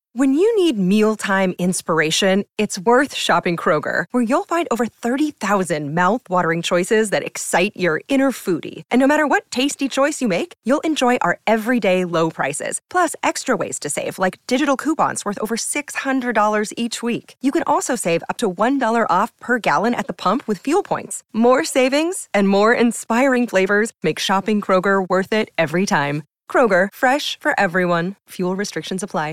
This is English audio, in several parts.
When you need mealtime inspiration, it's worth shopping Kroger, where you'll find over 30,000 mouth-watering choices that excite your inner foodie. And no matter what tasty choice you make, you'll enjoy our everyday low prices, plus extra ways to save, like digital coupons worth over $600 each week. You can also save up to $1 off per gallon at the pump with fuel points. More savings and more inspiring flavors make shopping Kroger worth it every time. Kroger, fresh for everyone. Fuel restrictions apply.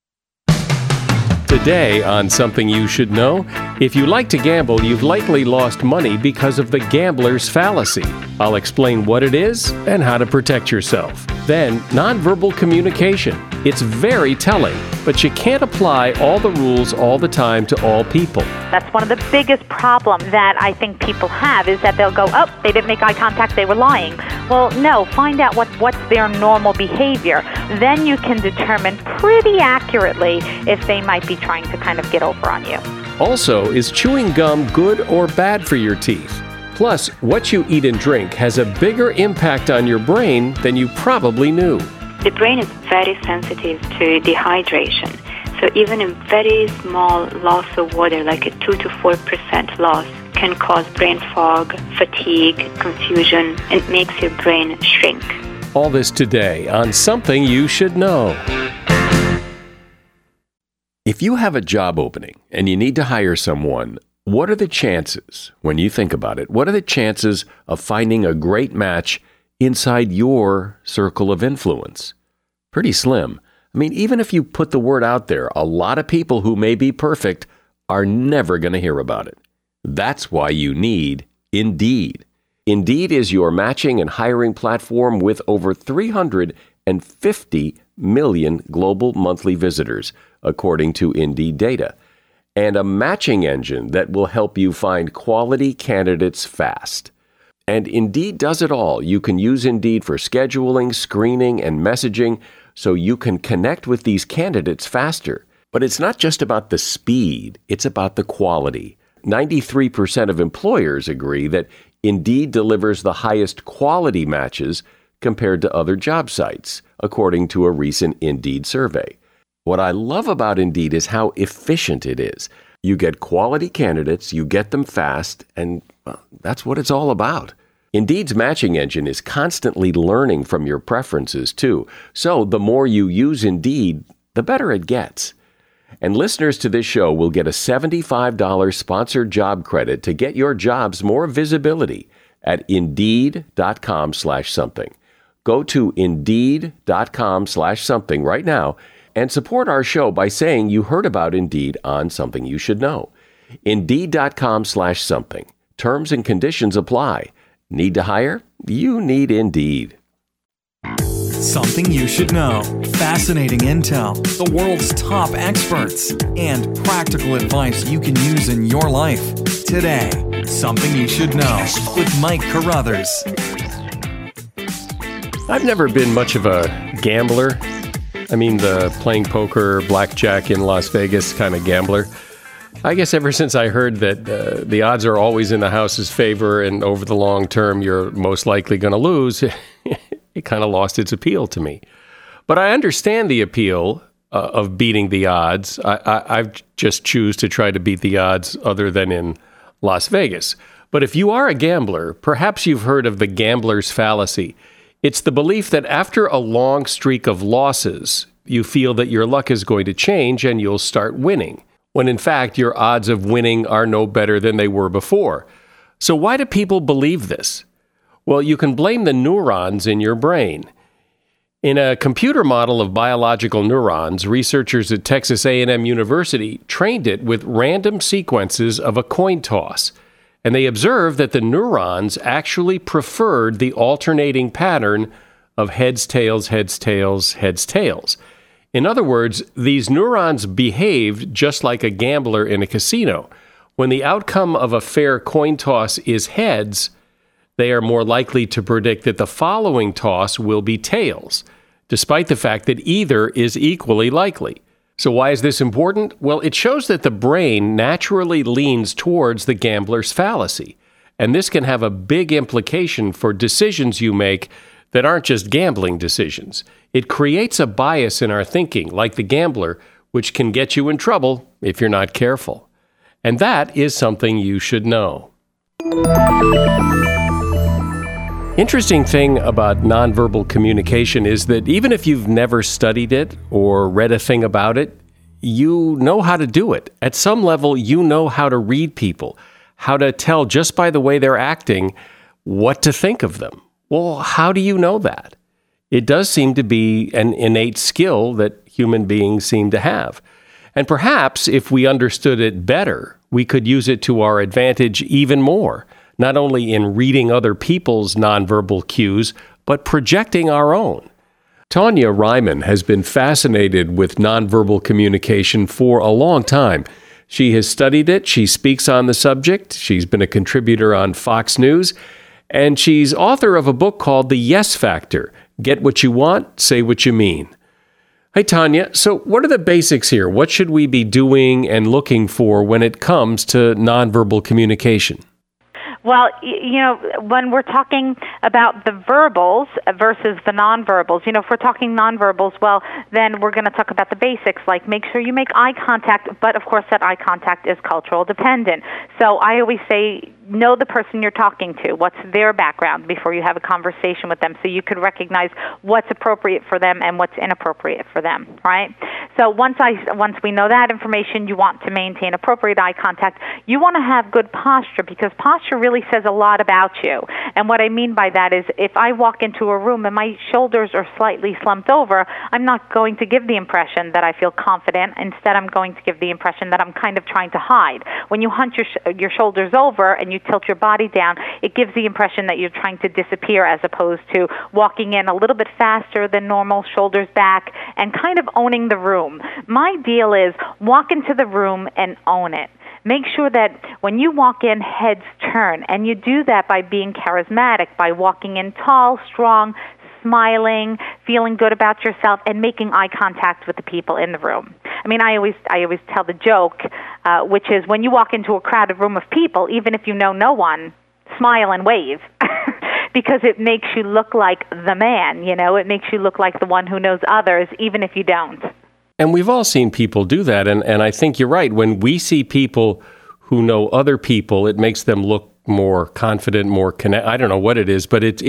Today on Something You Should Know, if you like to gamble, you've likely lost money because of the gambler's fallacy. I'll explain what it is and how to protect yourself. Then, nonverbal communication. It's very telling, but you can't apply all the rules all the time to all people. That's one of the biggest problems that I think people have, is that they'll go, oh, they didn't make eye contact, they were lying. Well, no, find out what's their normal behavior. Then you can determine pretty accurately if they might be trying to kind of get over on you. Also, is chewing gum good or bad for your teeth? Plus, what you eat and drink has a bigger impact on your brain than you probably knew. The brain is very sensitive to dehydration. So even a very small loss of water, like a 2 to 4% loss, can cause brain fog, fatigue, confusion, and makes your brain shrink. All this today on Something You Should Know. If you have a job opening and you need to hire someone, what are the chances, when you think about it, what are the chances of finding a great match inside your circle of influence? Pretty slim. I mean, even if you put the word out there, a lot of people who may be perfect are never going to hear about it. That's why you need Indeed. Indeed is your matching and hiring platform with over 350 million global monthly visitors, according to Indeed data, and a matching engine that will help you find quality candidates fast. And Indeed does it all. You can use Indeed for scheduling, screening, and messaging so you can connect with these candidates faster. But it's not just about the speed, it's about the quality. 93% of employers agree that Indeed delivers the highest quality matches compared to other job sites, according to a recent Indeed survey. What I love about Indeed is how efficient it is. You get quality candidates, you get them fast, and that's what it's all about. Indeed's matching engine is constantly learning from your preferences, too. So the more you use Indeed, the better it gets. And listeners to this show will get a $75 sponsored job credit to get your jobs more visibility at Indeed.com/something. Go to Indeed.com/something right now and support our show by saying you heard about Indeed on Something You Should Know. Indeed.com/something. Terms and conditions apply. Need to hire? You need Indeed. Something you should know. Fascinating intel, the world's top experts, and practical advice you can use in your life. Today, Something You Should Know with Mike Carruthers. I've never been much of a gambler. I mean, the playing poker, blackjack in Las Vegas kind of gambler. I guess ever since I heard that the odds are always in the house's favor and over the long term you're most likely going to lose, it kind of lost its appeal to me. But I understand the appeal of beating the odds. I just choose to try to beat the odds other than in Las Vegas. But if you are a gambler, perhaps you've heard of the gambler's fallacy. It's the belief that after a long streak of losses, you feel that your luck is going to change and you'll start winning, when in fact your odds of winning are no better than they were before. So why do people believe this? Well, you can blame the neurons in your brain. In a computer model of biological neurons, researchers at Texas A&M University trained it with random sequences of a coin toss, and they observed that the neurons actually preferred the alternating pattern of heads, tails, heads, tails, heads, tails. In other words, these neurons behaved just like a gambler in a casino. When the outcome of a fair coin toss is heads, they are more likely to predict that the following toss will be tails, despite the fact that either is equally likely. So why is this important? Well, it shows that the brain naturally leans towards the gambler's fallacy, and this can have a big implication for decisions you make that aren't just gambling decisions. It creates a bias in our thinking, like the gambler, which can get you in trouble if you're not careful. And that is something you should know. Interesting thing about nonverbal communication is that even if you've never studied it or read a thing about it, you know how to do it. At some level, you know how to read people, how to tell just by the way they're acting what to think of them. Well, how do you know that? It does seem to be an innate skill that human beings seem to have. And perhaps if we understood it better, we could use it to our advantage even more, not only in reading other people's nonverbal cues, but projecting our own. Tanya Ryman has been fascinated with nonverbal communication for a long time. She has studied it, she speaks on the subject, she's been a contributor on Fox News, and she's author of a book called The Yes Factor: Get What You Want, Say What You Mean. Hey, Tanya, so what are the basics here? What should we be doing and looking for when it comes to nonverbal communication? Well, when we're talking about the verbals versus the nonverbals, if we're talking nonverbals, well, then we're going to talk about the basics, like make sure you make eye contact, but of course that eye contact is cultural dependent. So I always say, know the person you're talking to, what's their background before you have a conversation with them, so you could recognize what's appropriate for them and what's inappropriate for them, right? So once we know that information, you want to maintain appropriate eye contact. You want to have good posture, because posture really says a lot about you. And what I mean by that is, if I walk into a room and my shoulders are slightly slumped over, I'm not going to give the impression that I feel confident. Instead, I'm going to give the impression that I'm kind of trying to hide. When you hunch your shoulders over and you tilt your body down, it gives the impression that you're trying to disappear, as opposed to walking in a little bit faster than normal, shoulders back, and kind of owning the room. My deal is walk into the room and own it. Make sure that when you walk in, heads turn, and you do that by being charismatic, by walking in tall, strong, smiling, feeling good about yourself, and making eye contact with the people in the room. I mean, I always tell the joke, which is, when you walk into a crowded room of people, even if you know no one, smile and wave. Because it makes you look like the man, it makes you look like the one who knows others, even if you don't. And we've all seen people do that, and I think you're right. When we see people who know other people, it makes them look more confident, more connected. I don't know what it is, but it's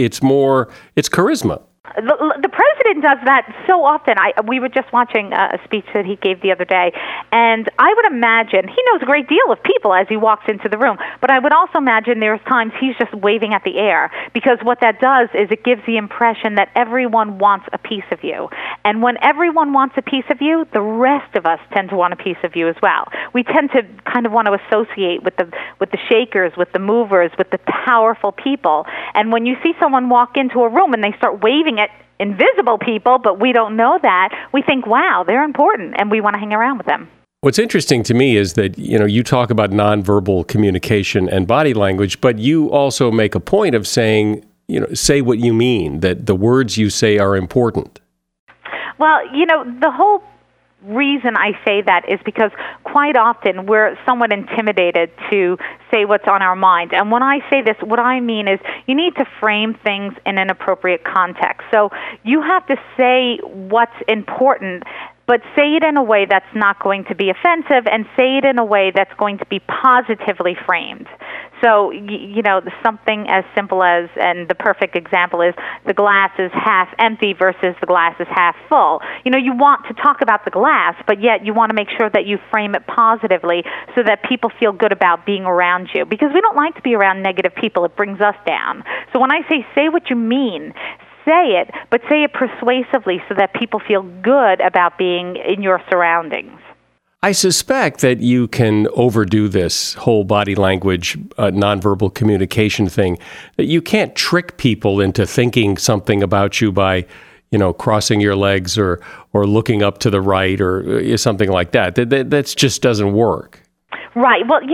charisma. The president does that so often. We were just watching a speech that he gave the other day, and I would imagine he knows a great deal of people as he walks into the room, but I would also imagine there's times he's just waving at the air, because what that does is it gives the impression that everyone wants a piece of you. And when everyone wants a piece of you, the rest of us tend to want a piece of you as well. We tend to kind of want to associate with the shakers, with the movers, with the powerful people. And when you see someone walk into a room and they start waving at invisible people, but we don't know that, we think, wow, they're important, and we want to hang around with them. What's interesting to me is that, you talk about nonverbal communication and body language, but you also make a point of saying, say what you mean, that the words you say are important. Well, the whole reason I say that is because quite often we're somewhat intimidated to say what's on our mind. And when I say this, what I mean is you need to frame things in an appropriate context. So you have to say what's important, but say it in a way that's not going to be offensive, and say it in a way that's going to be positively framed. So, something as simple as, and the perfect example is, the glass is half empty versus the glass is half full. You want to talk about the glass, but yet you want to make sure that you frame it positively so that people feel good about being around you. Because we don't like to be around negative people. It brings us down. So when I say what you mean, say it, but say it persuasively so that people feel good about being in your surroundings. I suspect that you can overdo this whole body language, nonverbal communication thing, that you can't trick people into thinking something about you by, crossing your legs or looking up to the right or something like that. That just doesn't work. Right. Well,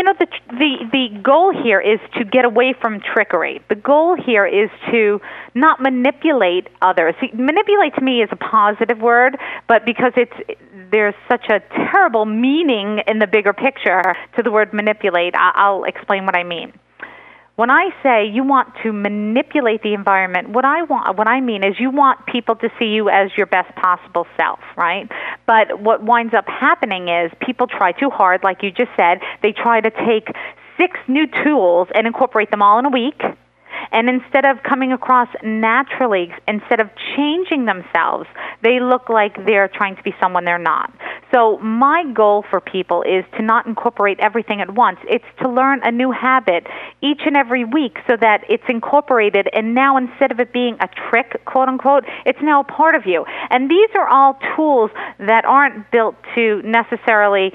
the goal here is to get away from trickery. The goal here is to not manipulate others. See, manipulate to me is a positive word, but because there's such a terrible meaning in the bigger picture to the word manipulate, I'll explain what I mean. When I say you want to manipulate the environment, what I mean is you want people to see you as your best possible self, right? But what winds up happening is people try too hard, like you just said. They try to take 6 new tools and incorporate them all in a week. And instead of coming across naturally, instead of changing themselves, they look like they're trying to be someone they're not. So my goal for people is to not incorporate everything at once. It's to learn a new habit each and every week so that it's incorporated, and now instead of it being a trick, quote unquote, it's now a part of you. And these are all tools that aren't built to necessarily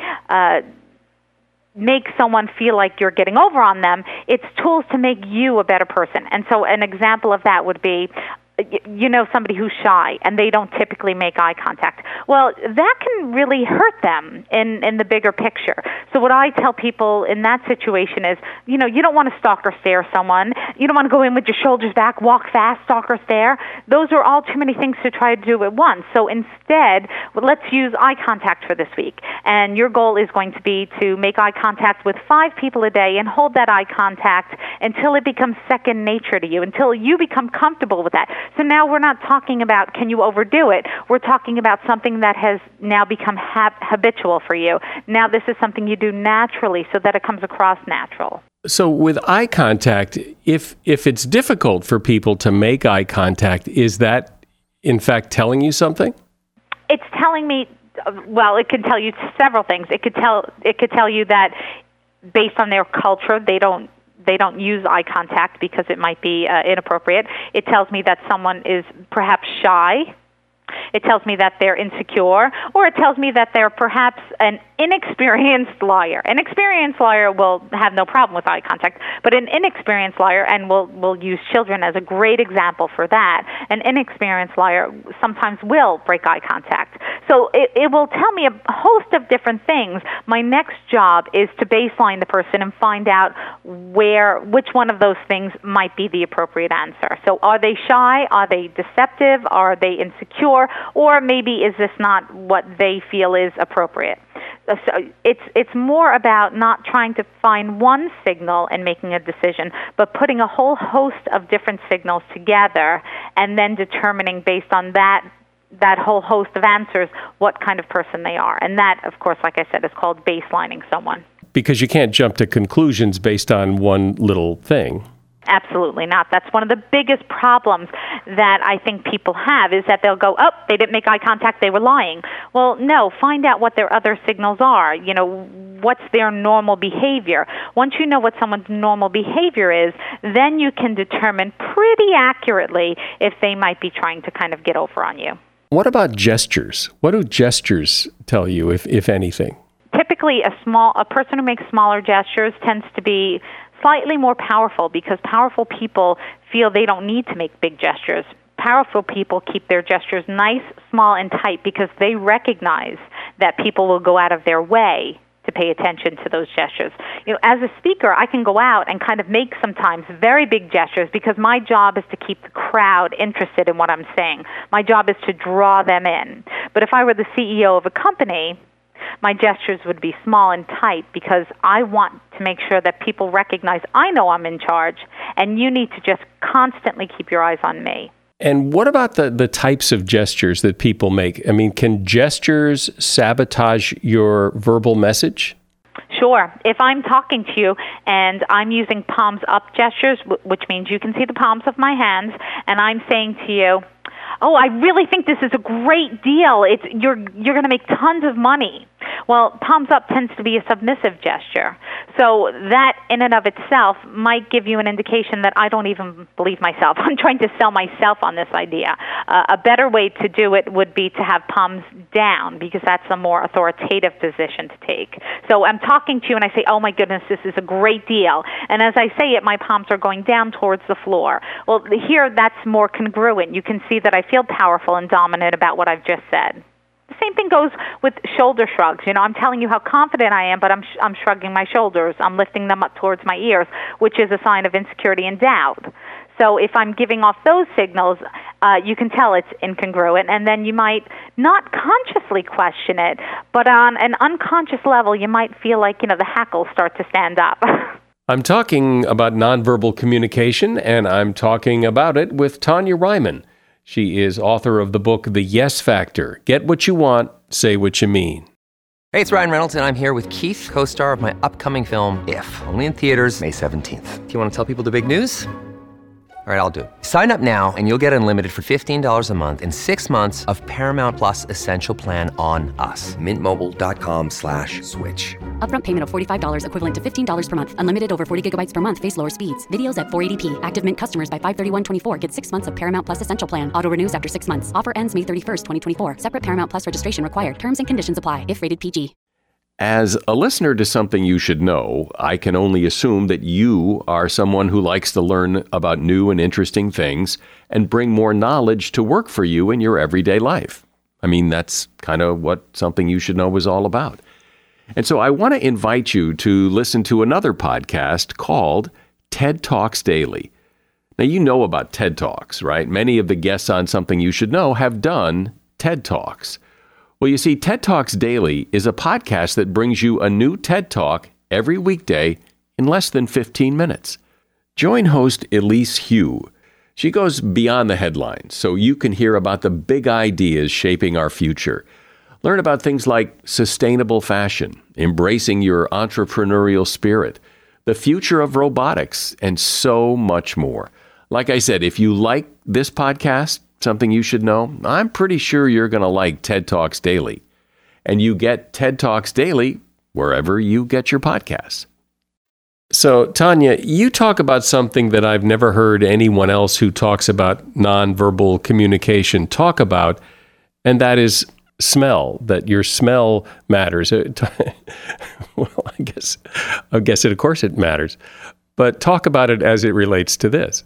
make someone feel like you're getting over on them. It's tools to make you a better person. And so an example of that would be, you know, somebody who's shy and they don't typically make eye contact. Well, that can really hurt them in the bigger picture. So what I tell people in that situation is, you know, you don't want to stalk or stare someone. You don't want to go in with your shoulders back, walk fast, stalk or stare. Those are all too many things to try to do at once. So instead, let's use eye contact for this week. And your goal is going to be to make eye contact with 5 people a day and hold that eye contact until it becomes second nature to you, until you become comfortable with that. So now we're not talking about can you overdo it. We're talking about something that has now become habitual for you. Now this is something you do naturally so that it comes across natural. So with eye contact, if it's difficult for people to make eye contact, is that in fact telling you something? It's telling me, well, it can tell you several things. It could tell you that based on their culture, they don't use eye contact because it might be inappropriate. It tells me that someone is perhaps shy. It tells me that they're insecure, or it tells me that they're perhaps an inexperienced liar. An experienced liar will have no problem with eye contact, but an inexperienced liar, and we'll use children as a great example for that, an inexperienced liar sometimes will break eye contact. So it will tell me a host of different things. My next job is to baseline the person and find out which one of those things might be the appropriate answer. So are they shy? Are they deceptive? Are they insecure? Or maybe is this not what they feel is appropriate? So it's more about not trying to find one signal and making a decision, but putting a whole host of different signals together and then determining based on that whole host of answers what kind of person they are. And that, of course, like I said, is called baselining someone. Because you can't jump to conclusions based on one little thing. Absolutely not. That's one of the biggest problems that I think people have is that they'll go, oh, they didn't make eye contact, they were lying. Well, no, find out what their other signals are. You know, what's their normal behavior? Once you know what someone's normal behavior is, then you can determine pretty accurately if they might be trying to kind of get over on you. What about gestures? What do gestures tell you, if anything? Typically, a person who makes smaller gestures tends to be slightly more powerful because powerful people feel they don't need to make big gestures. Powerful people keep their gestures nice, small, and tight because they recognize that people will go out of their way to pay attention to those gestures. You know, as a speaker, I can go out and kind of make sometimes very big gestures because my job is to keep the crowd interested in what I'm saying. My job is to draw them in. But if I were the CEO of a company, my gestures would be small and tight because I want to make sure that people recognize I know I'm in charge and you need to just constantly keep your eyes on me. And what about the types of gestures that people make? I mean, can gestures sabotage your verbal message? Sure. If I'm talking to you and I'm using palms up gestures, which means you can see the palms of my hands, and I'm saying to you, oh, I really think this is a great deal. You're going to make tons of money. Well, palms up tends to be a submissive gesture. So that in and of itself might give you an indication that I don't even believe myself. I'm trying to sell myself on this idea. A better way to do it would be to have palms down because that's a more authoritative position to take. So I'm talking to you and I say, oh my goodness, this is a great deal. And as I say it, my palms are going down towards the floor. Well, here that's more congruent. You can see that I feel powerful and dominant about what I've just said. The same thing goes with shoulder shrugs. You know, I'm telling you how confident I am, but I'm shrugging my shoulders. I'm lifting them up towards my ears, which is a sign of insecurity and doubt. So if I'm giving off those signals, you can tell it's incongruent, and then you might not consciously question it, but on an unconscious level, you might feel like, you know, the hackles start to stand up. I'm talking about nonverbal communication, and I'm talking about it with Tanya Ryman. She is author of the book, The Yes Factor. Get what you want, say what you mean. Hey, it's Ryan Reynolds, and I'm here with Keith, co-star of my upcoming film, If, only in theaters May 17th. Do you want to tell people the big news? All right, I'll do it. Sign up now and you'll get unlimited for $15 a month and 6 months of Paramount Plus Essential Plan on us. MintMobile.com/switch. Upfront payment of $45 equivalent to $15 per month. Unlimited over 40 gigabytes per month. Face lower speeds. Videos at 480p. Active Mint customers by 531.24 get 6 months of Paramount Plus Essential Plan. Auto renews after 6 months. Offer ends May 31st, 2024. Separate Paramount Plus registration required. Terms and conditions apply if rated PG. As a listener to Something You Should Know, I can only assume that you are someone who likes to learn about new and interesting things and bring more knowledge to work for you in your everyday life. I mean, that's kind of what Something You Should Know is all about. And so I want to invite you to listen to another podcast called TED Talks Daily. Now, you know about TED Talks, right? Many of the guests on Something You Should Know have done TED Talks. Well, you see, TED Talks Daily is a podcast that brings you a new TED Talk every weekday in less than 15 minutes. Join host Elise Hu. She goes beyond the headlines, so you can hear about the big ideas shaping our future. Learn about things like sustainable fashion, embracing your entrepreneurial spirit, the future of robotics, and so much more. Like I said, if you like this podcast, Something You Should Know, I'm pretty sure you're going to like TED Talks Daily. And you get TED Talks Daily wherever you get your podcasts. So, Tanya, you talk about something that I've never heard anyone else who talks about nonverbal communication talk about, and that is smell, that your smell matters. Well, I guess of course it matters. But talk about it as it relates to this.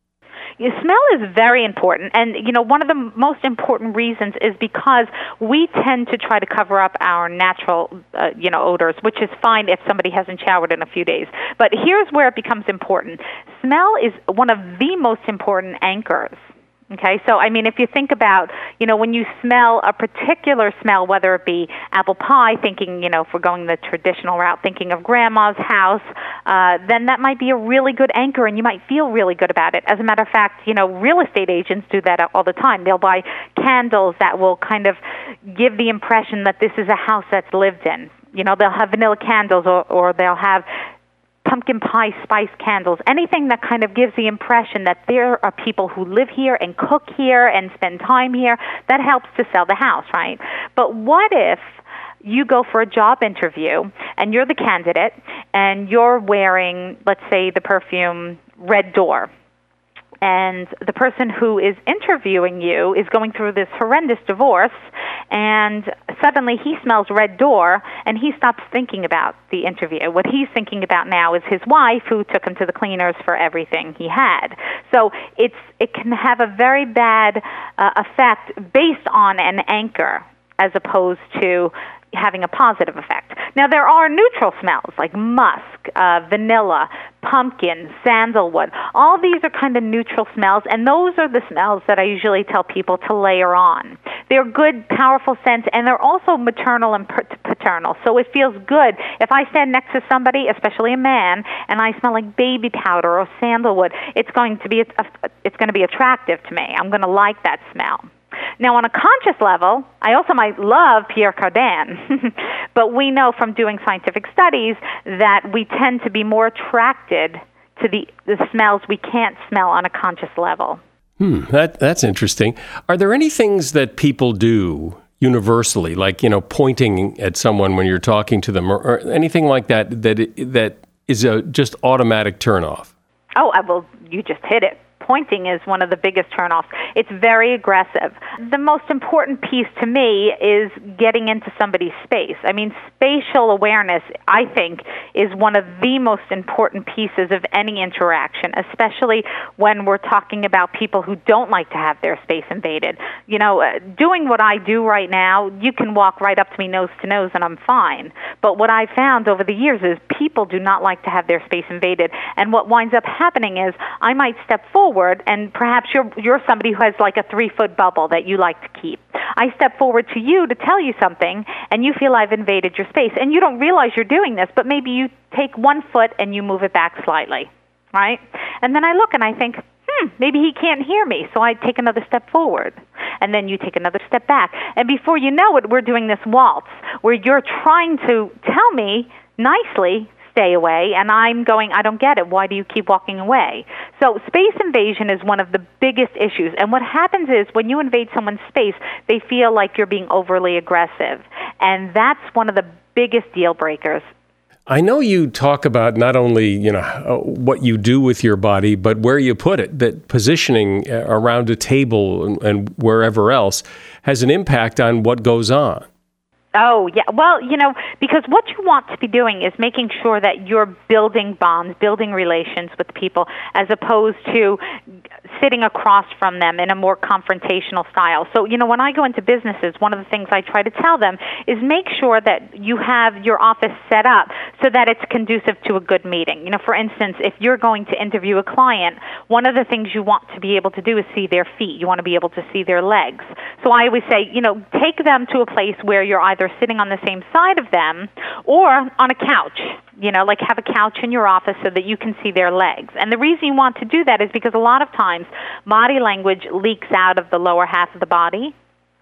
Smell is very important, and one of the most important reasons is because we tend to try to cover up our natural odors, which is fine if somebody hasn't showered in a few days. But here's where it becomes important. Smell is one of the most important anchors. Okay, so I mean, if you think about, when you smell a particular smell, whether it be apple pie, thinking, if we're going the traditional route, thinking of grandma's house, then that might be a really good anchor, and you might feel really good about it. As a matter of fact, real estate agents do that all the time. They'll buy candles that will kind of give the impression that this is a house that's lived in. They'll have vanilla candles, or they'll have pumpkin pie spice candles, anything that kind of gives the impression that there are people who live here and cook here and spend time here. That helps to sell the house, right? But what if you go for a job interview and you're the candidate and you're wearing, let's say, the perfume Red Door, and the person who is interviewing you is going through this horrendous divorce, and suddenly he smells Red Door, and he stops thinking about the interview. What he's thinking about now is his wife, who took him to the cleaners for everything he had. So it can have a very bad effect based on an anchor as opposed to having a positive effect. Now, there are neutral smells like musk, vanilla, pumpkin, sandalwood. All these are kind of neutral smells, and those are the smells that I usually tell people to layer on. They're good, powerful scents, and they're also maternal and paternal. So it feels good. If I stand next to somebody, especially a man, and I smell like baby powder or sandalwood, it's going to be attractive to me. I'm going to like that smell. Now, on a conscious level, I also might love Pierre Cardin, but we know from doing scientific studies that we tend to be more attracted to the smells we can't smell on a conscious level. That's interesting. Are there any things that people do universally, like, pointing at someone when you're talking to them, or anything like that is a just automatic turnoff? Oh, well, you just hit it. Pointing is one of the biggest turnoffs. It's very aggressive. The most important piece to me is getting into somebody's space. I mean, spatial awareness, I think, is one of the most important pieces of any interaction, especially when we're talking about people who don't like to have their space invaded. Doing what I do right now, you can walk right up to me nose to nose and I'm fine. But what I've found over the years is people do not like to have their space invaded. And what winds up happening is I might step forward forward, and perhaps you're somebody who has like a 3-foot bubble that you like to keep. I step forward to you to tell you something, and you feel I've invaded your space. And you don't realize you're doing this, but maybe you take 1 foot and you move it back slightly, right? And then I look and I think, maybe he can't hear me, so I take another step forward. And then you take another step back. And before you know it, we're doing this waltz where you're trying to tell me nicely, stay away, and I'm going, I don't get it. Why do you keep walking away? So space invasion is one of the biggest issues. And what happens is when you invade someone's space, they feel like you're being overly aggressive. And that's one of the biggest deal breakers. I know you talk about not only, what you do with your body, but where you put it, that positioning around a table and wherever else has an impact on what goes on. Oh, yeah. Well, because what you want to be doing is making sure that you're building bonds, building relations with people, as opposed to sitting across from them in a more confrontational style. So, when I go into businesses, one of the things I try to tell them is make sure that you have your office set up so that it's conducive to a good meeting. For instance, if you're going to interview a client, one of the things you want to be able to do is see their feet. You want to be able to see their legs. So I always say, take them to a place where you're either sitting on the same side of them or on a couch. Like have a couch in your office so that you can see their legs. And the reason you want to do that is because a lot of times body language leaks out of the lower half of the body.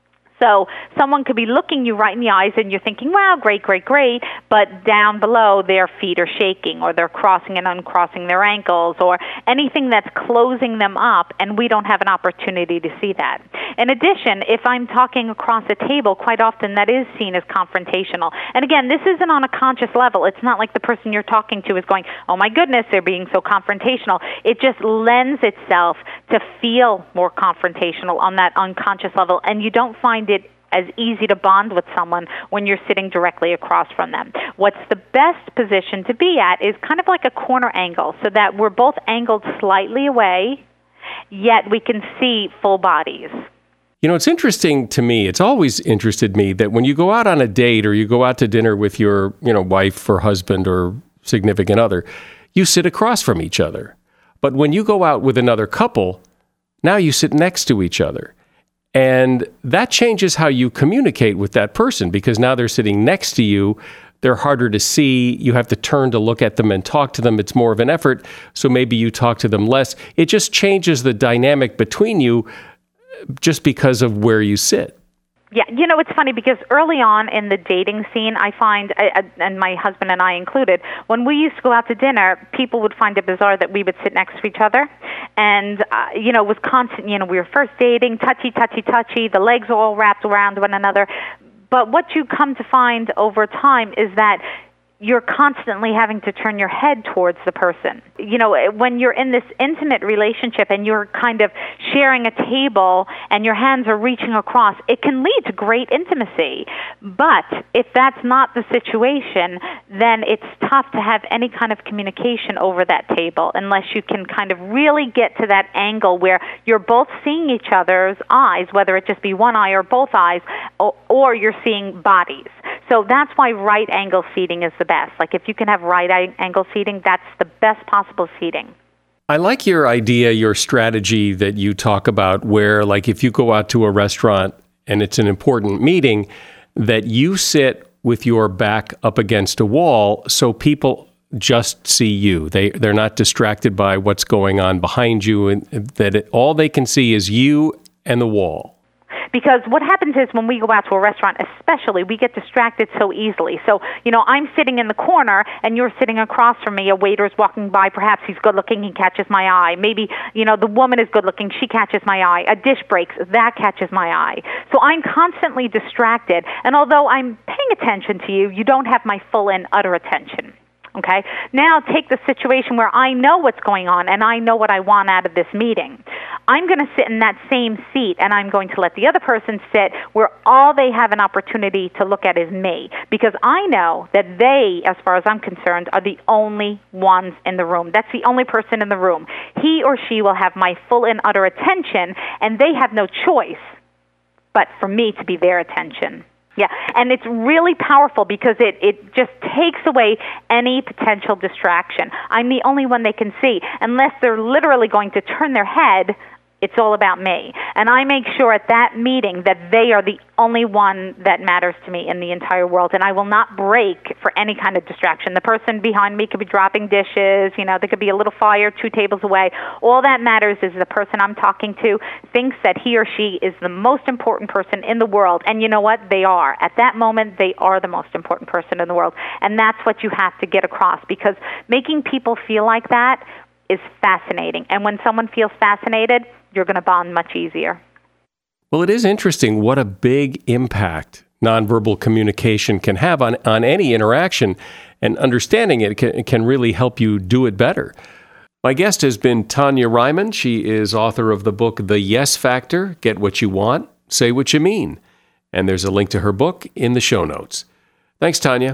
So someone could be looking you right in the eyes and you're thinking, wow, great, great, great, but down below their feet are shaking or they're crossing and uncrossing their ankles or anything that's closing them up, and we don't have an opportunity to see that. In addition, if I'm talking across a table, quite often that is seen as confrontational. And again, this isn't on a conscious level. It's not like the person you're talking to is going, oh my goodness, they're being so confrontational. It just lends itself to feel more confrontational on that unconscious level, and you don't find it as easy to bond with someone when you're sitting directly across from them. What's the best position to be at is kind of like a corner angle so that we're both angled slightly away, yet we can see full bodies. It's interesting to me, it's always interested me that when you go out on a date or you go out to dinner with your, wife or husband or significant other, you sit across from each other. But when you go out with another couple, now you sit next to each other. And that changes how you communicate with that person because now they're sitting next to you. They're harder to see. You have to turn to look at them and talk to them. It's more of an effort. So maybe you talk to them less. It just changes the dynamic between you just because of where you sit. Yeah, it's funny because early on in the dating scene, I find, and my husband and I included, when we used to go out to dinner, people would find it bizarre that we would sit next to each other. And, it was constant, we were first dating, touchy, touchy, touchy, the legs were all wrapped around one another. But what you come to find over time is that you're constantly having to turn your head towards the person. When you're in this intimate relationship and you're kind of sharing a table and your hands are reaching across, it can lead to great intimacy. But if that's not the situation, then it's tough to have any kind of communication over that table unless you can kind of really get to that angle where you're both seeing each other's eyes, whether it just be one eye or both eyes, or you're seeing bodies. So that's why right angle seating is the best. Like if you can have right angle seating, that's the best possible seating. I like your idea, your strategy that you talk about where like if you go out to a restaurant and it's an important meeting, that you sit with your back up against a wall so people just see you. They're not distracted by what's going on behind you, and that all they can see is you and the wall. Because what happens is when we go out to a restaurant, especially, we get distracted so easily. So, I'm sitting in the corner and you're sitting across from me. A waiter's walking by. Perhaps he's good looking. He catches my eye. Maybe, the woman is good looking. She catches my eye. A dish breaks. That catches my eye. So I'm constantly distracted. And although I'm paying attention to you, you don't have my full and utter attention. Okay? Now take the situation where I know what's going on and I know what I want out of this meeting. I'm going to sit in that same seat and I'm going to let the other person sit where all they have an opportunity to look at is me, because I know that they, as far as I'm concerned, are the only ones in the room. That's the only person in the room. He or she will have my full and utter attention, and they have no choice but for me to be their attention. Yeah, and it's really powerful because it just takes away any potential distraction. I'm the only one they can see. Unless they're literally going to turn their head, it's all about me. And I make sure at that meeting that they are the only one that matters to me in the entire world. And I will not break for any kind of distraction. The person behind me could be dropping dishes. There could be a little fire 2 tables away. All that matters is the person I'm talking to thinks that he or she is the most important person in the world. And you know what? They are. At that moment, they are the most important person in the world. And that's what you have to get across, because making people feel like that is fascinating. And when someone feels fascinated, you're going to bond much easier. Well, it is interesting what a big impact nonverbal communication can have on any interaction, and understanding it can really help you do it better. My guest has been Tanya Reiman. She is author of the book, The Yes Factor, Get What You Want, Say What You Mean. And there's a link to her book in the show notes. Thanks, Tanya.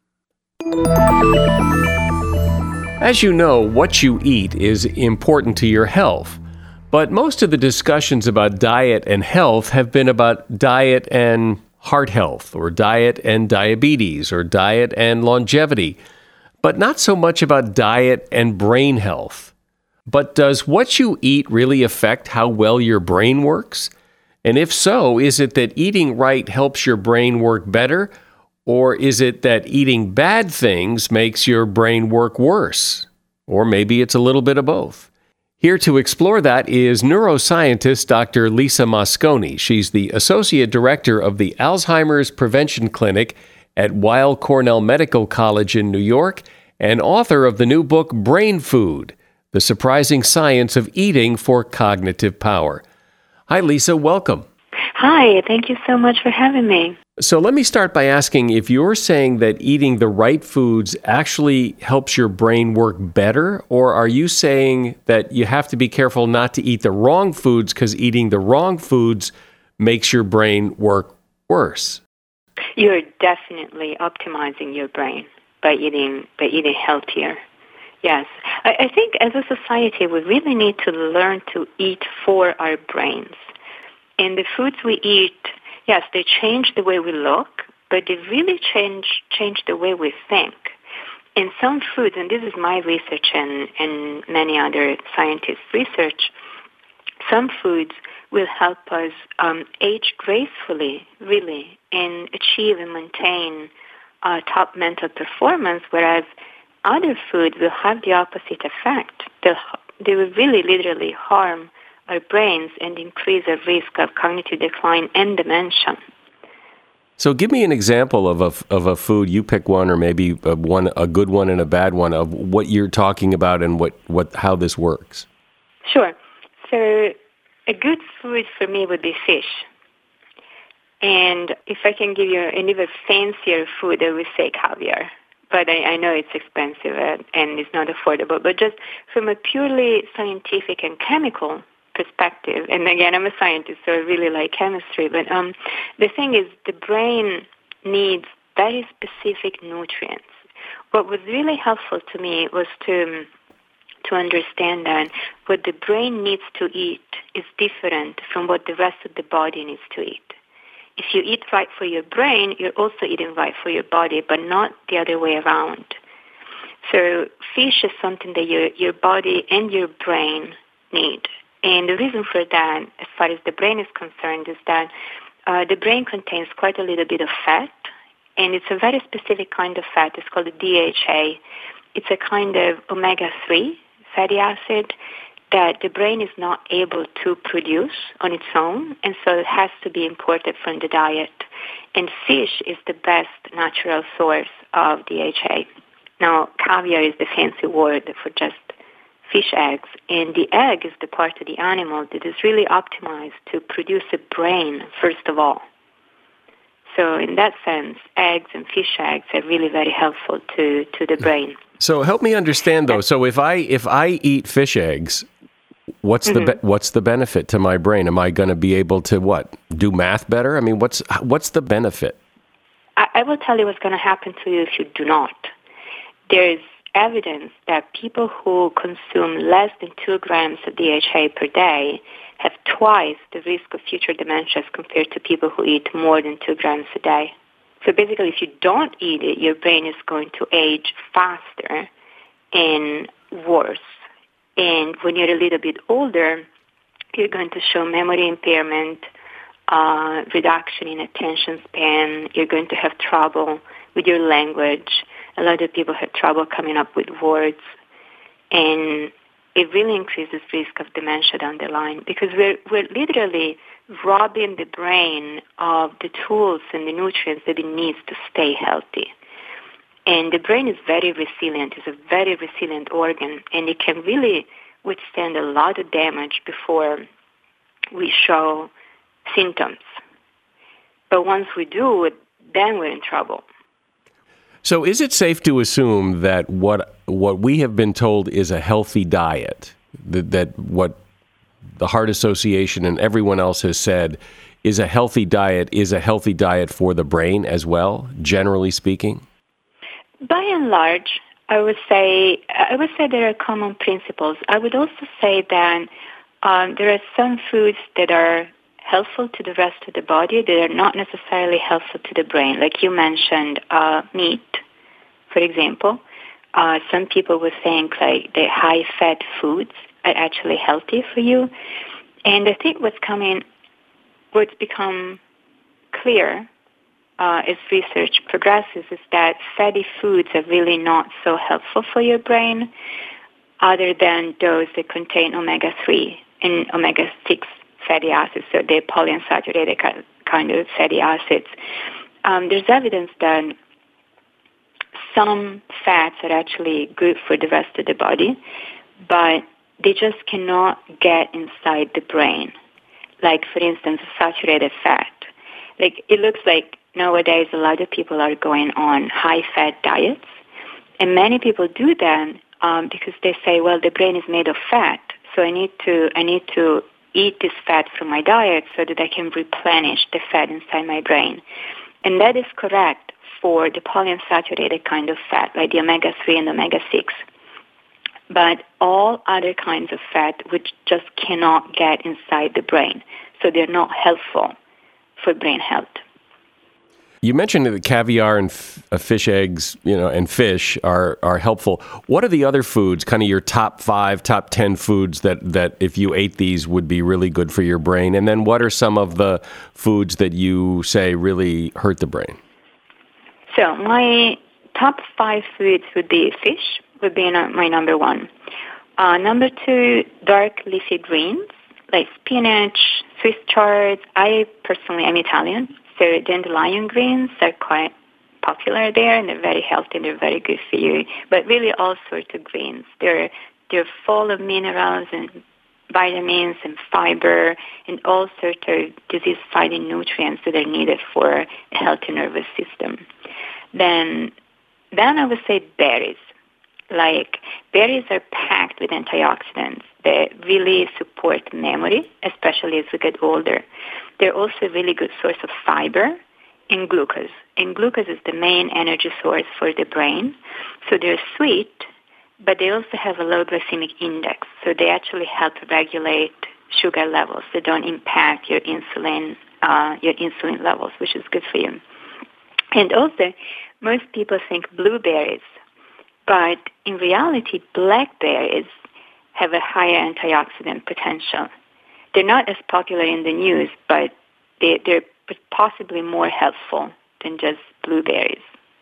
As you know, what you eat is important to your health. But most of the discussions about diet and health have been about diet and heart health, or diet and diabetes, or diet and longevity, but not so much about diet and brain health. But does what you eat really affect how well your brain works? And if so, is it that eating right helps your brain work better, or is it that eating bad things makes your brain work worse? Or maybe it's a little bit of both. Here to explore that is neuroscientist Dr. Lisa Mosconi. She's the Associate Director of the Alzheimer's Prevention Clinic at Weill Cornell Medical College in New York, and author of the new book, Brain Food, The Surprising Science of Eating for Cognitive Power. Hi, Lisa. Welcome. Hi. Thank you so much for having me. So let me start by asking if you're saying that eating the right foods actually helps your brain work better, or are you saying that you have to be careful not to eat the wrong foods because eating the wrong foods makes your brain work worse? You're definitely optimizing your brain by eating healthier. Yes. I think as a society we really need to learn to eat for our brains. And the foods we eat, yes, they change the way we look, but they really change the way we think. In some foods, and this is my research and many other scientists' research, some foods will help us age gracefully, really, and achieve and maintain top mental performance, whereas other foods will have the opposite effect. They will really literally harm our brains and increase the risk of cognitive decline and dementia. So give me an example of a food. You pick one, or maybe a good one and a bad one, of what you're talking about and how this works. Sure. So a good food for me would be fish. And if I can give you an even fancier food, I would say caviar. But I know it's expensive and it's not affordable. But just from a purely scientific and chemical perspective, and again, I'm a scientist, so I really like chemistry, but the thing is, the brain needs very specific nutrients. What was really helpful to me was to understand that what the brain needs to eat is different from what the rest of the body needs to eat. If you eat right for your brain, you're also eating right for your body, but not the other way around. So fish is something that your body and your brain need. And the reason for that, as far as the brain is concerned, is that the brain contains quite a little bit of fat, and it's a very specific kind of fat. It's called the DHA. It's a kind of omega-3 fatty acid that the brain is not able to produce on its own, and so it has to be imported from the diet. And fish is the best natural source of DHA. Now, caviar is the fancy word for just fish eggs, and the egg is the part of the animal that is really optimized to produce a brain, first of all. So in that sense, eggs and fish eggs are really very helpful to the brain. So help me understand, though. So if I eat fish eggs, what's the benefit to my brain? Am I going to be able to do math better? I mean, what's the benefit? I will tell you what's going to happen to you if you do not. There's evidence that people who consume less than 2 grams of DHA per day have twice the risk of future dementias compared to people who eat more than 2 grams a day. So basically, if you don't eat it, your brain is going to age faster and worse. And when you're a little bit older, you're going to show memory impairment, reduction in attention span. You're going to have trouble with your language. A lot of people have trouble coming up with words. And it really increases risk of dementia down the line because we're literally robbing the brain of the tools and the nutrients that it needs to stay healthy. And the brain is very resilient. It's a very resilient organ, and it can really withstand a lot of damage before we show symptoms. But once we do it, then we're in trouble. So is it safe to assume that what we have been told is a healthy diet, that what the Heart Association and everyone else has said is a healthy diet for the brain as well, generally speaking? By and large, I would say there are common principles. I would also say that there are some foods that are helpful to the rest of the body that are not necessarily helpful to the brain. Like you mentioned, meat, for example. Some people would think like the high-fat foods are actually healthy for you. And I think what's become clear as research progresses is that fatty foods are really not so helpful for your brain other than those that contain omega-3 and omega-6 fatty acids, so they're polyunsaturated kind of fatty acids. There's evidence that some fats are actually good for the rest of the body, but they just cannot get inside the brain. Like, for instance, saturated fat. Like, it looks like nowadays a lot of people are going on high-fat diets, and many people do that because they say, well, the brain is made of fat, so I need to eat this fat from my diet so that I can replenish the fat inside my brain. And that is correct for the polyunsaturated kind of fat, like the omega-3 and omega-6. But all other kinds of fat which just cannot get inside the brain, so they're not helpful for brain health. You mentioned that caviar and fish eggs, and fish are helpful. What are the other foods, kind of your top 5, top 10 foods that if you ate these would be really good for your brain? And then what are some of the foods that you say really hurt the brain? So my top 5 foods would be fish, would be my number 1. Number 2, dark leafy greens, like spinach, Swiss chard. I personally am Italian, so dandelion greens are quite popular there, and they're very healthy and they're very good for you. But really all sorts of greens. They're full of minerals and vitamins and fiber and all sorts of disease-fighting nutrients that are needed for a healthy nervous system. Then I would say berries. Like, berries are packed with antioxidants that really support memory, especially as we get older. They're also a really good source of fiber and glucose. And glucose is the main energy source for the brain. So they're sweet, but they also have a low glycemic index. So they actually help regulate sugar levels. They don't impact your insulin levels, which is good for you. And also, most people think blueberries, but in reality, blackberries have a higher antioxidant potential. They're not as popular in the news, but they're possibly more helpful than just blueberries.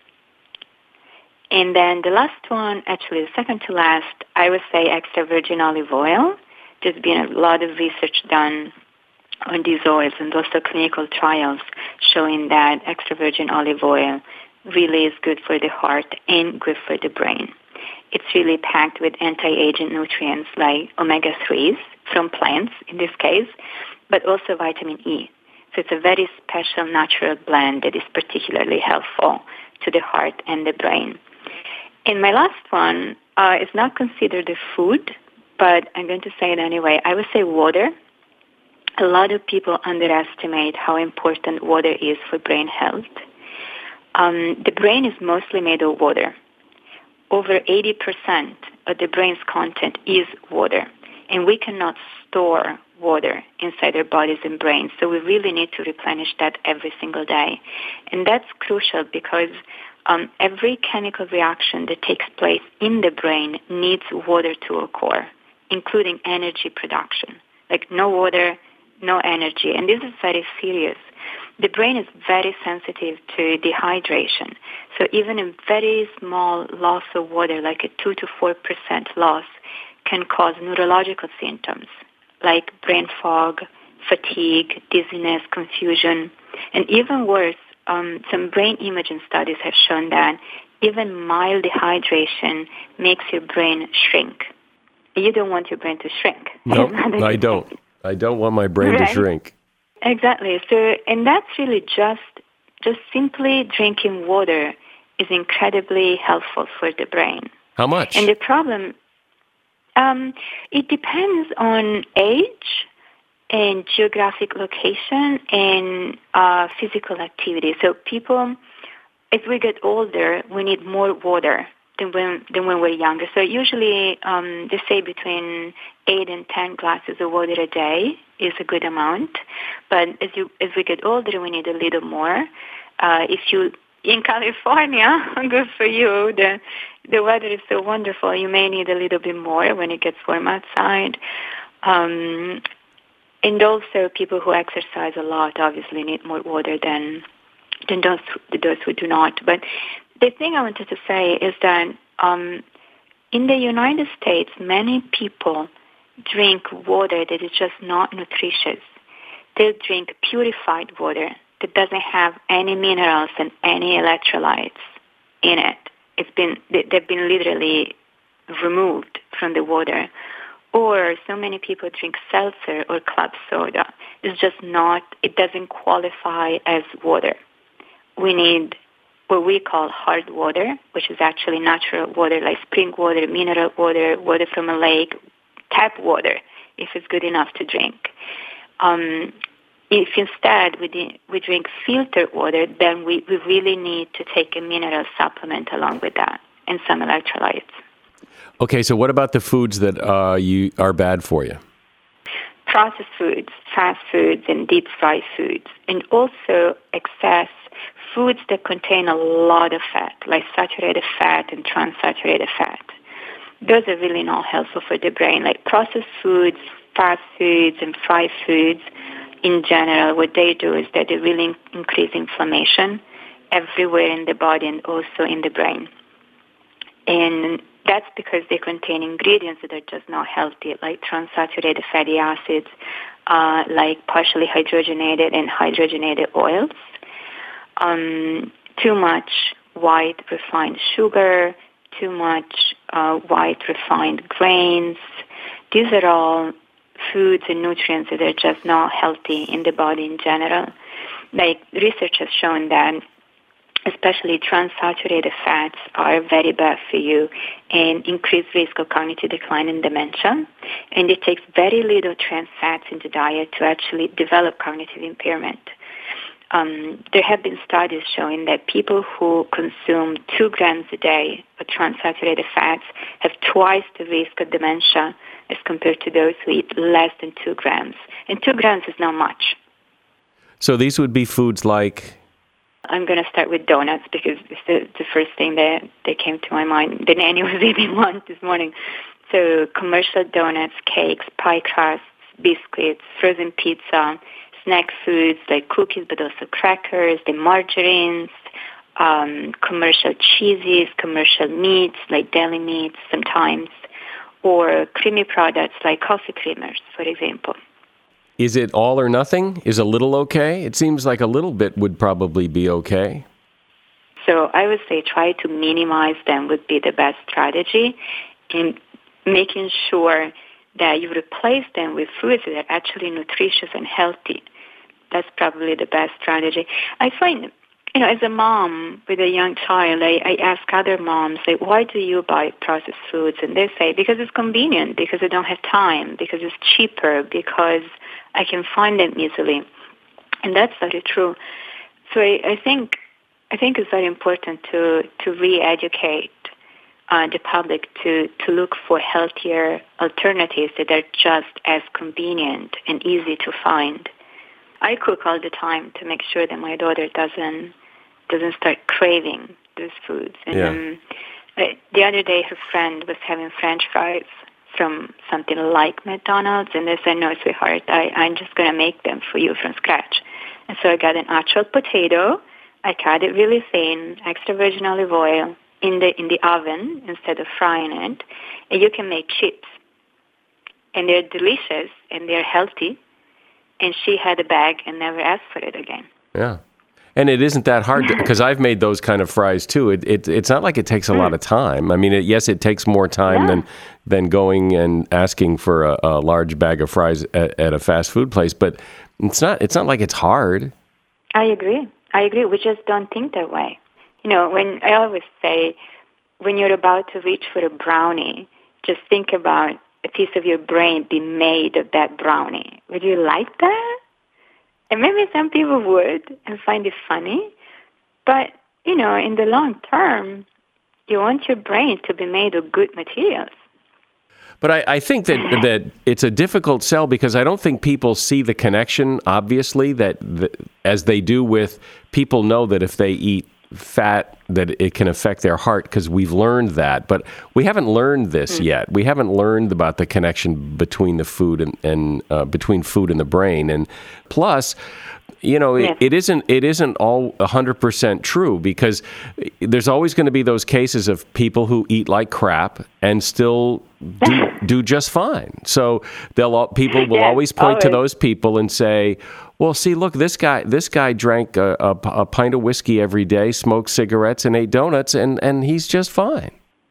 And then the last one, actually the second to last, I would say extra virgin olive oil. There's been a lot of research done on these oils and also clinical trials showing that extra virgin olive oil really is good for the heart and good for the brain. It's really packed with anti-aging nutrients like omega-3s from plants in this case, but also vitamin E. So it's a very special natural blend that is particularly helpful to the heart and the brain. And my last one is not considered a food, but I'm going to say it anyway. I would say water. A lot of people underestimate how important water is for brain health. The brain is mostly made of water. over 80% of the brain's content is water. And we cannot store water inside our bodies and brains. So we really need to replenish that every single day. And that's crucial because every chemical reaction that takes place in the brain needs water to occur, including energy production. Like no water, no energy. And this is very serious. The brain is very sensitive to dehydration. So even a very small loss of water, like a 2 to 4% loss, can cause neurological symptoms like brain fog, fatigue, dizziness, confusion. And even worse, some brain imaging studies have shown that even mild dehydration makes your brain shrink. You don't want your brain to shrink. No, I don't. I don't want my brain to shrink. Exactly. So, and that's really just simply drinking water is incredibly helpful for the brain. How much? And the problem, it depends on age and geographic location and physical activity. So people, as we get older, we need more water than when we're younger. So usually they say between 8 and 10 glasses of water a day is a good amount. But as we get older, we need a little more. If you in California, good for you. The weather is so wonderful. You may need a little bit more when it gets warm outside. And also people who exercise a lot obviously need more water than those who do not. But the thing I wanted to say is that in the United States, many people drink water that is just not nutritious. They'll drink purified water that doesn't have any minerals and any electrolytes in it. They've been literally removed from the water. Or so many people drink seltzer or club soda. It's just not, it doesn't qualify as water. We need what we call hard water, which is actually natural water like spring water, mineral water, water from a lake, tap water, if it's good enough to drink. If instead we drink filtered water, then we really need to take a mineral supplement along with that and some electrolytes. Okay, so what about the foods that are bad for you? Processed foods, fast foods, and deep fried foods, and also excess foods that contain a lot of fat, like saturated fat and transaturated fat. Those are really not helpful for the brain. Like processed foods, fast foods, and fried foods, in general, what they do is that they really increase inflammation everywhere in the body and also in the brain. And that's because they contain ingredients that are just not healthy, like transaturated fatty acids, like partially hydrogenated and hydrogenated oils, too much white refined sugar, too much white refined grains. These are all foods and nutrients that are just not healthy in the body in general. Like research has shown that especially transaturated fats are very bad for you and increase risk of cognitive decline and dementia. And it takes very little trans fats in the diet to actually develop cognitive impairment. There have been studies showing that people who consume 2 grams a day of transaturated fats have twice the risk of dementia as compared to those who eat less than 2 grams. And 2 grams is not much. So these would be foods like? I'm going to start with donuts because it's the first thing that came to my mind. The nanny was eating one this morning. So commercial donuts, cakes, pie crusts, biscuits, frozen pizza, snack foods like cookies, but also crackers, the margarines, commercial cheeses, commercial meats like deli meats sometimes, or creamy products like coffee creamers, for example. Is it all or nothing? Is a little okay? It seems like a little bit would probably be okay. So I would say try to minimize them would be the best strategy, and making sure that you replace them with foods that are actually nutritious and healthy. That's probably the best strategy. I find, as a mom with a young child, I ask other moms, like, why do you buy processed foods? And they say, because it's convenient, because I don't have time, because it's cheaper, because I can find them easily. And that's very true. So I think it's very important to re-educate the public to look for healthier alternatives that are just as convenient and easy to find. I cook all the time to make sure that my daughter doesn't start craving those foods. And the other day, her friend was having French fries from something like McDonald's, and they said, "No, sweetheart, I'm just going to make them for you from scratch." And so I got an actual potato. I cut it really thin, extra virgin olive oil in the oven instead of frying it. And you can make chips. And they're delicious and they're healthy. And she had a bag and never asked for it again. Yeah. And it isn't that hard because I've made those kind of fries too. It's not like it takes a lot of time. I mean, yes, it takes more time than going and asking for a large bag of fries at a fast food place. But it's not like it's hard. I agree. We just don't think that way. You know, when I always say, when you're about to reach for a brownie, just think about a piece of your brain being made of that brownie. Would you like that? And maybe some people would and find it funny. But, you know, in the long term, you want your brain to be made of good materials. But I think that it's a difficult sell because I don't think people see the connection, obviously, that as they do with people know that if they eat fat, that it can affect their heart because we've learned that. But we haven't learned this yet. We haven't learned about the connection between the food and between food and the brain. And plus, you know, it isn't all 100% true because there's always going to be those cases of people who eat like crap and still do just fine. So people will always point to those people and say, well, see, look, this guy drank a pint of whiskey every day, smoked cigarettes, and ate donuts, and he's just fine.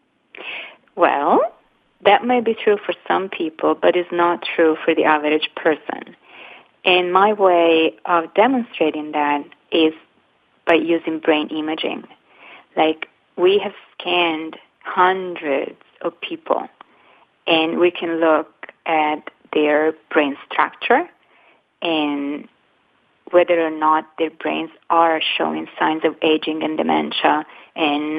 Well, that may be true for some people, but it's not true for the average person. And my way of demonstrating that is by using brain imaging. Like, we have scanned hundreds of people, and we can look at their brain structure and whether or not their brains are showing signs of aging and dementia, and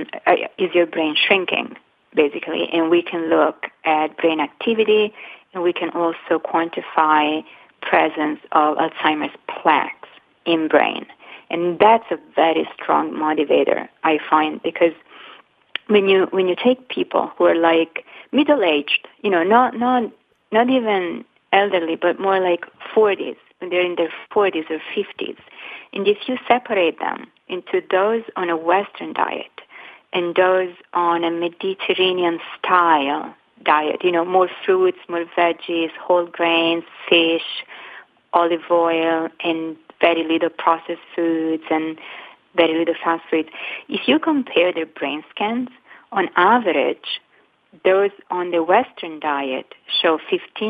is your brain shrinking, basically. And we can look at brain activity, and we can also quantify presence of Alzheimer's plaques in brain. And that's a very strong motivator, I find, because when you take people who are like middle-aged, you know, not even elderly, but more like 40s, when they're in their 40s or 50s, and if you separate them into those on a Western diet and those on a Mediterranean-style diet, you know, more fruits, more veggies, whole grains, fish, olive oil, and very little processed foods and very little fast foods. If you compare their brain scans, on average, those on the Western diet show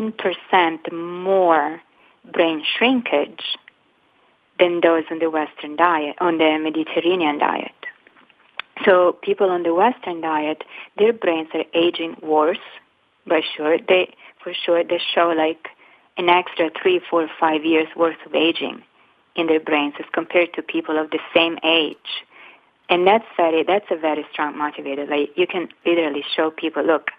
15% more brain shrinkage than those on the Western diet, on the Mediterranean diet. So people on the Western diet, their brains are aging worse, for sure. They show like an extra 3, 4, 5 years worth of aging in their brains as compared to people of the same age. And that's a very strong motivator. Like, you can literally show people, look,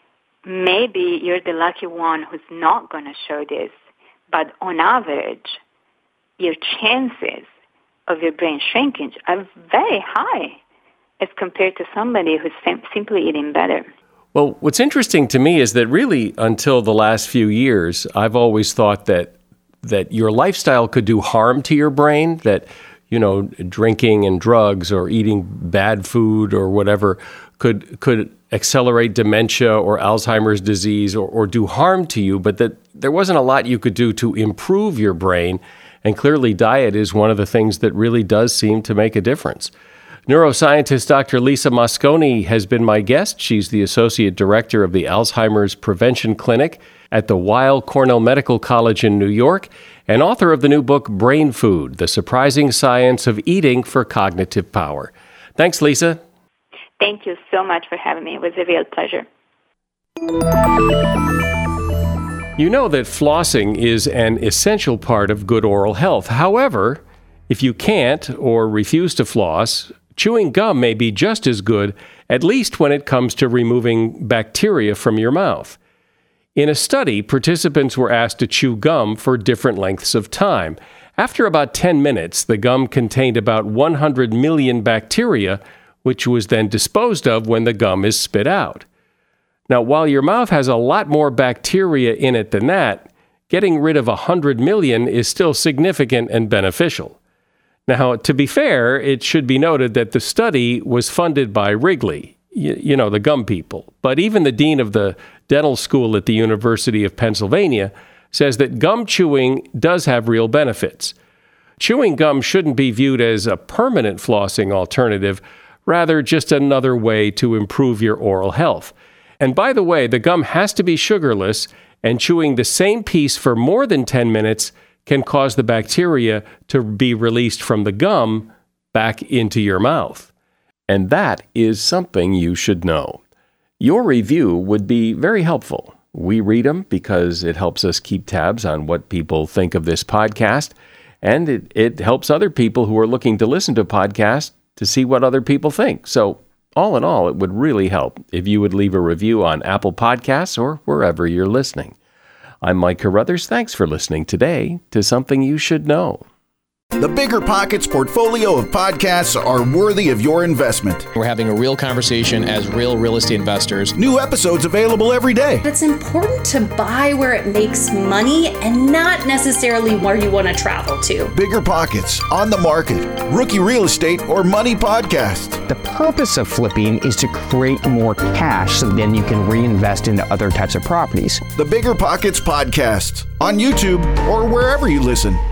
maybe you're the lucky one who's not going to show this, but on average, your chances of your brain shrinkage are very high as compared to somebody who's simply eating better. Well, what's interesting to me is that really until the last few years, I've always thought that your lifestyle could do harm to your brain, that, you know, drinking and drugs or eating bad food or whatever could accelerate dementia or Alzheimer's disease or do harm to you, but that there wasn't a lot you could do to improve your brain. And clearly diet is one of the things that really does seem to make a difference. Neuroscientist Dr. Lisa Mosconi has been my guest. She's the Associate Director of the Alzheimer's Prevention Clinic at the Weill Cornell Medical College in New York and author of the new book, Brain Food, The Surprising Science of Eating for Cognitive Power. Thanks, Lisa. Thank you so much for having me. It was a real pleasure. You know that flossing is an essential part of good oral health. However, if you can't or refuse to floss, chewing gum may be just as good at least when it comes to removing bacteria from your mouth. In a study, participants were asked to chew gum for different lengths of time. After about 10 minutes, the gum contained about 100 million bacteria, which was then disposed of when the gum is spit out. Now, while your mouth has a lot more bacteria in it than that, getting rid of 100 million is still significant and beneficial. Now, to be fair, it should be noted that the study was funded by Wrigley, you know, the gum people. But even the dean of the dental school at the University of Pennsylvania says that gum chewing does have real benefits. Chewing gum shouldn't be viewed as a permanent flossing alternative, rather just another way to improve your oral health. And by the way, the gum has to be sugarless, and chewing the same piece for more than 10 minutes can cause the bacteria to be released from the gum back into your mouth. And that is something you should know. Your review would be very helpful. We read them because it helps us keep tabs on what people think of this podcast, and it helps other people who are looking to listen to podcasts to see what other people think. So all in all, it would really help if you would leave a review on Apple Podcasts or wherever you're listening. I'm Mike Carruthers. Thanks for listening today to Something You Should Know. The Bigger Pockets portfolio of podcasts are worthy of your investment. We're having a real conversation as real estate investors. New episodes available every day. It's important to buy where it makes money and not necessarily where you want to travel to. Bigger Pockets, On the Market, Rookie Real Estate, or Money Podcast. The purpose of flipping is to create more cash so then you can reinvest into other types of properties. The Bigger Pockets Podcast, on YouTube or wherever you listen.